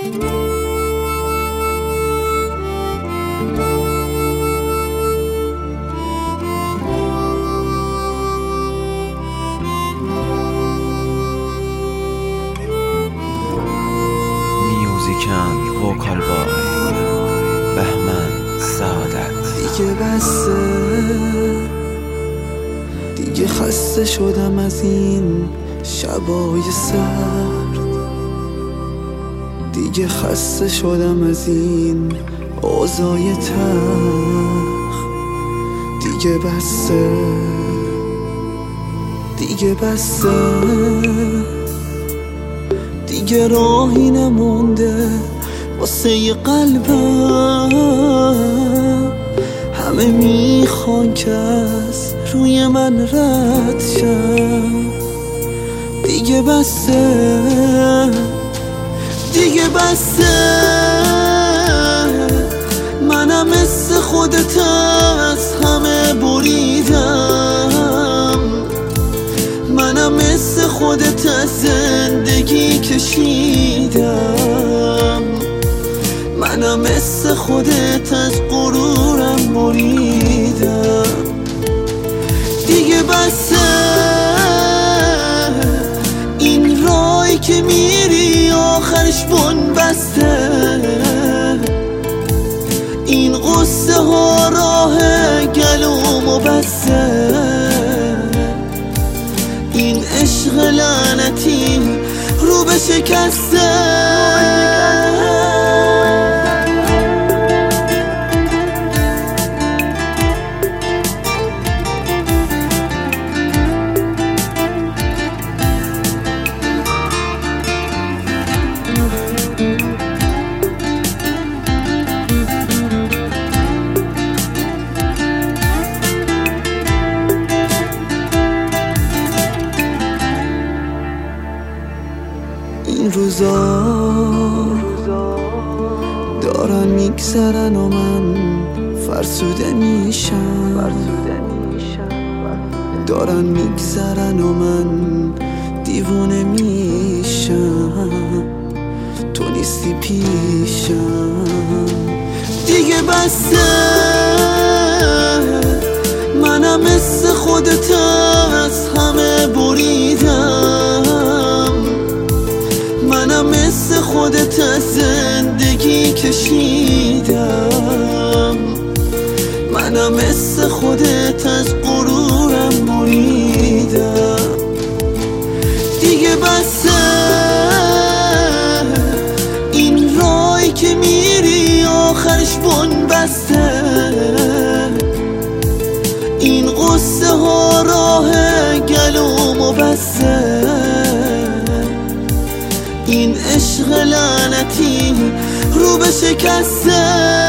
میوزیکن وکال بای بهمن سعادت. دیگه بسه، دیگه خسته شدم از این شبای سرد، دیگه خسته شدم از این اوضاع تلخ. دیگه بسه، دیگه بسه، دیگه راهی نمونده واسه قلبم. همه میخوان که از روی من رد شن. دیگه بسه، دیگه بسه، منم مثل خودت از همه بریدم. منم مثل خودت از زندگی کشیدم. منم مثل خودت از غرورم بریدم. دیگه بسه، این راهی که میری آخرش بن بسته. این قصه ها راه گلومو بسته. این عشق لعنتی رو به شکسته. این روزا دارن میگذرن و من فرسوده میشم. دارن میگذرن و من دیوونه میشم. تو نیستی پیشم. دیگه بسه، منم مثل خودت از همه بریدم. منم مثل خودت از زندگی کشیدم. منم مثل خودت از غرورم بریدم. دیگه بسه، این راهی که میری آخرش بن بسته. این قصه ها راه گلومو بسته. این عشق لعنتی رو به شکسته.